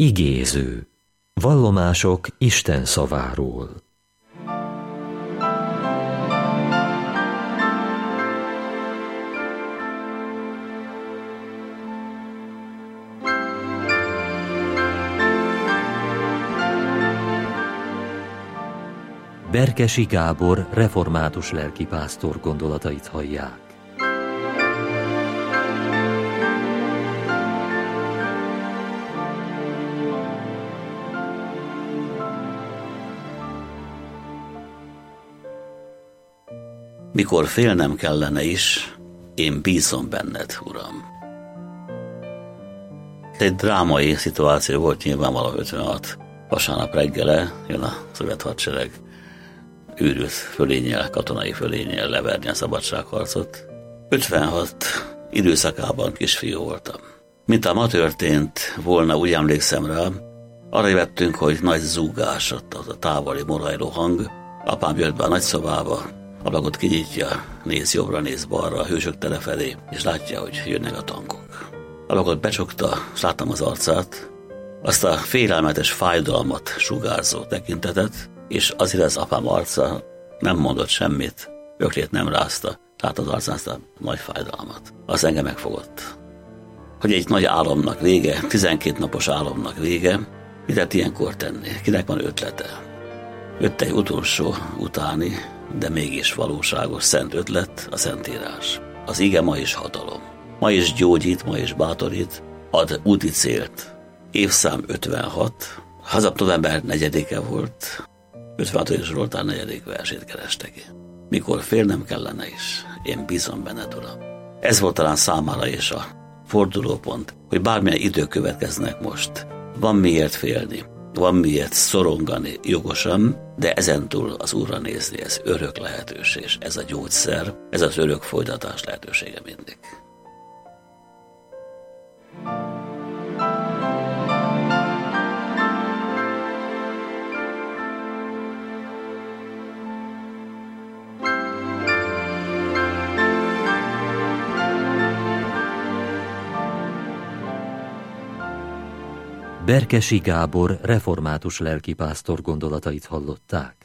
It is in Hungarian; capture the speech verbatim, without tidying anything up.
Igéző. Vallomások Isten szaváról. Berkesi Gábor református lelkipásztor gondolatait hallják. Mikor félnem kellene is, én bízom benned, Uram. Egy drámai szituáció volt nyilvánvalóan ötvenhat. Vasárnap reggele jön a szovjet hadsereg őrült fölénnyel, katonai fölénnyel leverni a szabadságharcot. ötvenhat időszakában kisfiú voltam. Mint ma történt volna, úgy emlékszem rá, arra jöttünk, hogy nagy zúgás, ott az a távoli morajló hang. Apám jött be a nagyszobába, ablakot kinyitja, néz jobbra, néz balra, a hősök tere felé, és látja, hogy jönnek a tankok. Ablakot becsukta, és láttam az arcát, azt a félelmetes fájdalmat sugárzó tekintetet, és azért az apám arca nem mondott semmit, öklét nem rázta, tehát az arcán azt a nagy fájdalmat. Az engem megfogott. Hogy egy nagy álomnak vége, tizenkét napos álomnak vége, mit lehet ilyenkor tenni? Kinek van ötlete? Jött egy utolsó utáni, de mégis valóságos szent ötlet, a Szentírás. Az ige ma is hatalom. Ma is gyógyít, ma is bátorít, ad úti célt. Évszám ötvenhat, hazap november negyedike volt, ötvenhat Zsoltár negyedik versét kereste ki. Mikor félnem kellene is, én bízom benned, Uram. Ez volt talán számára is a fordulópont, hogy bármilyen idők következnek most. Van miért félni, van miért szorongani jogosan, de ezentúl az Úrra nézni, ez örök lehetőség, ez a gyógyszer, ez az örök folytatás lehetősége mindig. Berkesi Gábor református lelkipásztor gondolatait hallották.